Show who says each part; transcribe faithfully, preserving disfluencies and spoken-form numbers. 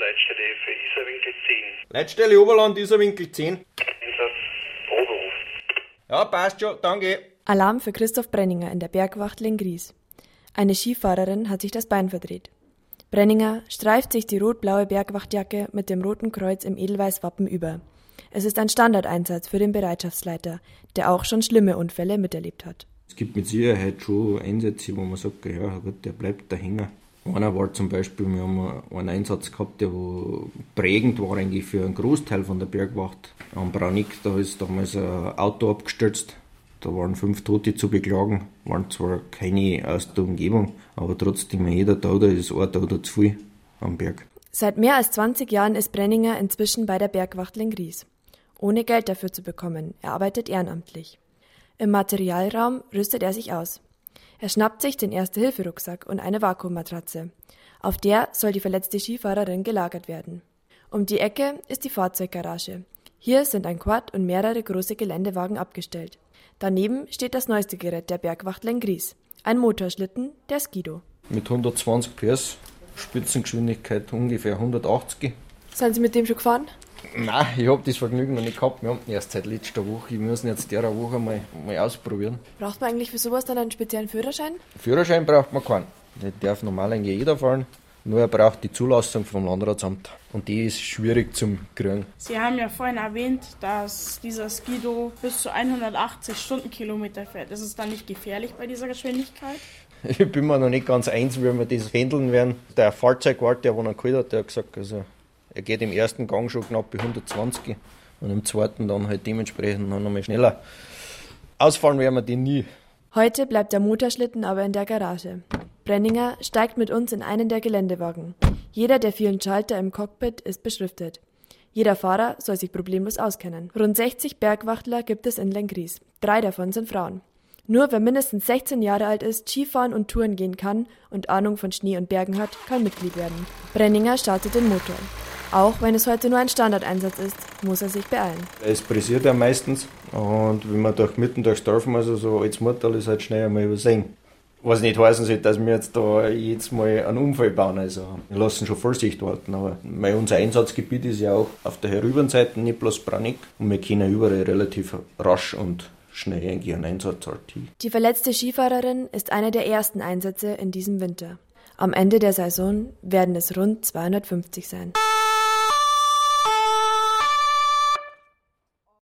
Speaker 1: Leitstelle für Isarwinkel zehn.
Speaker 2: Leitstelle Oberland, Isarwinkel zehn.
Speaker 1: Einsatz Oberhof.
Speaker 2: Ja, passt schon, danke.
Speaker 3: Alarm für Christoph Brenninger in der Bergwacht Lenggries. Eine Skifahrerin hat sich das Bein verdreht. Brenninger streift sich die rot-blaue Bergwachtjacke mit dem roten Kreuz im Edelweiß-Wappen über. Es ist ein Standardeinsatz für den Bereitschaftsleiter, der auch schon schlimme Unfälle miterlebt hat.
Speaker 2: Es gibt mit Sicherheit schon Einsätze, wo man sagt, ja gut, der bleibt da hängen. Einer war zum Beispiel, wir haben einen Einsatz gehabt, der wo prägend war eigentlich für einen Großteil von der Bergwacht. Am Braunick, da ist damals ein Auto abgestürzt. Da waren fünf Tote zu beklagen, waren zwar keine aus der Umgebung, aber trotzdem jeder Toter ist ein Toter zu viel am Berg.
Speaker 3: Seit mehr als zwanzig Jahren ist Brenninger inzwischen bei der Bergwacht Lenggries. Ohne Geld dafür zu bekommen, er arbeitet ehrenamtlich. Im Materialraum rüstet er sich aus. Er schnappt sich den Erste-Hilfe-Rucksack und eine Vakuummatratze. Auf der soll die verletzte Skifahrerin gelagert werden. Um die Ecke ist die Fahrzeuggarage. Hier sind ein Quad und mehrere große Geländewagen abgestellt. Daneben steht das neueste Gerät der Bergwacht Lenggries, ein Motorschlitten, der Skido.
Speaker 2: Mit hundertzwanzig P S, Spitzengeschwindigkeit ungefähr hundertachtzig.
Speaker 3: Sind Sie mit dem schon gefahren?
Speaker 2: Nein, ich habe das Vergnügen noch nicht gehabt. Wir haben ihn erst seit letzter Woche. Wir müssen jetzt der Woche mal, mal ausprobieren.
Speaker 3: Braucht man eigentlich für sowas dann einen speziellen Führerschein?
Speaker 2: Führerschein braucht man keinen. Der darf normal eigentlich jeder fahren. Nur er braucht die Zulassung vom Landratsamt. Und die ist schwierig zum kriegen.
Speaker 4: Sie haben ja vorhin erwähnt, dass dieser Skido bis zu hundertachtzig Stundenkilometer fährt. Ist es dann nicht gefährlich bei dieser Geschwindigkeit?
Speaker 2: Ich bin mir noch nicht ganz eins, wie wir das handeln werden. Der Fahrzeugwart, der ihn geholt hat, der hat gesagt, also er geht im ersten Gang schon knapp bei hundertzwanzig und im zweiten dann halt dementsprechend noch einmal schneller. Ausfahren werden wir den nie.
Speaker 3: Heute bleibt der Motorschlitten aber in der Garage. Brenninger steigt mit uns in einen der Geländewagen. Jeder der vielen Schalter im Cockpit ist beschriftet. Jeder Fahrer soll sich problemlos auskennen. Rund sechzig Bergwachtler gibt es in Lenggries. Drei davon sind Frauen. Nur wer mindestens sechzehn Jahre alt ist, Skifahren und Touren gehen kann und Ahnung von Schnee und Bergen hat, kann Mitglied werden. Brenninger startet den Motor. Auch wenn es heute nur ein Standardeinsatz ist, muss er sich beeilen.
Speaker 2: Es pressiert ja meistens und wenn man durch mitten durchs Dorf muss, also so als Mutter ist halt schnell einmal übersehen. Was nicht heißen soll, dass wir jetzt da jetzt mal einen Unfall bauen, also wir lassen schon Vorsicht walten, aber weil unser Einsatzgebiet ist ja auch auf der Herüberseite, nicht bloß Braunick, und wir können überall relativ rasch und schnell eigentlich einen Einsatzort hin.
Speaker 3: Die verletzte Skifahrerin ist einer der ersten Einsätze in diesem Winter. Am Ende der Saison werden es rund zweihundertfünfzig sein.